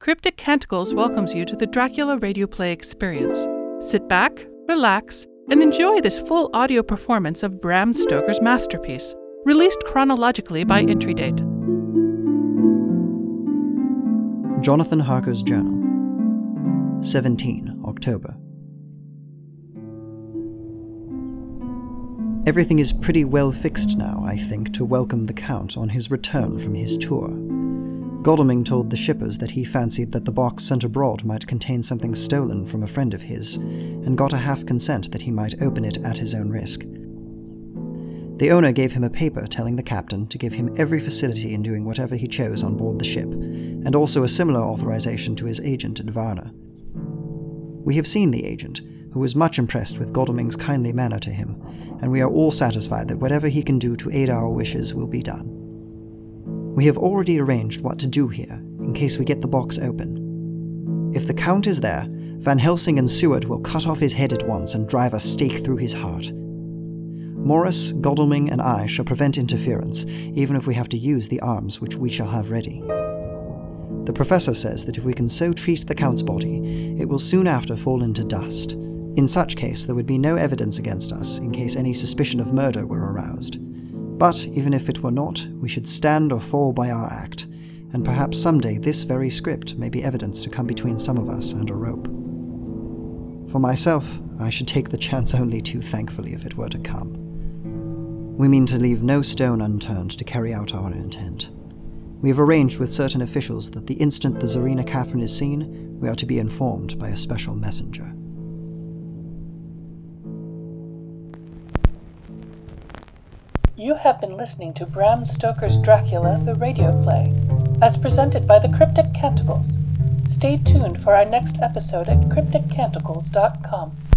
Cryptic Canticles welcomes you to the Dracula radio play experience. Sit back, relax, and enjoy this full audio performance of Bram Stoker's masterpiece, released chronologically by entry date. Jonathan Harker's Journal, 17 October. Everything is pretty well fixed now, I think, to welcome the Count on his return from his tour. Godalming told the shippers that he fancied that the box sent abroad might contain something stolen from a friend of his, and got a half consent that he might open it at his own risk. The owner gave him a paper telling the captain to give him every facility in doing whatever he chose on board the ship, and also a similar authorization to his agent at Varna. We have seen the agent, who was much impressed with Godalming's kindly manner to him, and we are all satisfied that whatever he can do to aid our wishes will be done. We have already arranged what to do here, in case we get the box open. If the Count is there, Van Helsing and Seward will cut off his head at once and drive a stake through his heart. Morris, Godalming, and I shall prevent interference, even if we have to use the arms which we shall have ready. The professor says that if we can so treat the Count's body, it will soon after fall into dust. In such case, there would be no evidence against us, in case any suspicion of murder were aroused. But, even if it were not, we should stand or fall by our act, and perhaps someday this very script may be evidence to come between some of us and a rope. For myself, I should take the chance only too thankfully if it were to come. We mean to leave no stone unturned to carry out our intent. We have arranged with certain officials that the instant the Tsarina Catherine is seen, we are to be informed by a special messenger. You have been listening to Bram Stoker's Dracula, the radio play, as presented by the Cryptic Canticles. Stay tuned for our next episode at crypticcanticles.com.